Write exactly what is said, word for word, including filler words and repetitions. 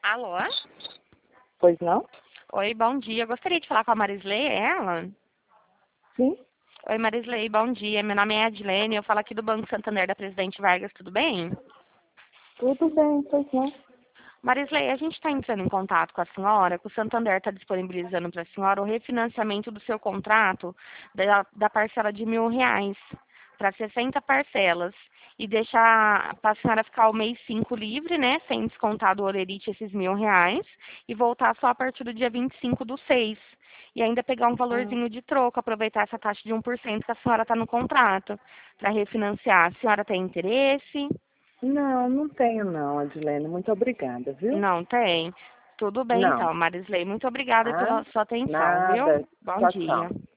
Alô? Pois não? Oi, bom dia. Eu gostaria de falar com a Marisley, é ela? Sim, Oi, Marisley, bom dia. Meu nome é Adilene, eu falo aqui do Banco Santander da Presidente Vargas, tudo bem? tudo bem, pois não. Marisley, a gente está entrando em contato com a senhora, que o Santander está disponibilizando para a senhora o refinanciamento do seu contrato da, da parcela de mil reais para sessenta parcelas e deixar para a senhora ficar o mês cinco livre, né, sem descontar do Olerite esses mil reais e voltar só a partir do dia vinte e cinco do seis. E ainda pegar um Ah, valorzinho de troco, aproveitar essa taxa de um por cento que a senhora está no contrato para refinanciar. A senhora tem interesse? não, não tenho não, Adilene. Muito obrigada, viu? Não tem? Tudo bem Não. então, Marisley. Muito obrigada Ah, pela sua atenção, viu? nada. Bom Tchau, dia. tchau.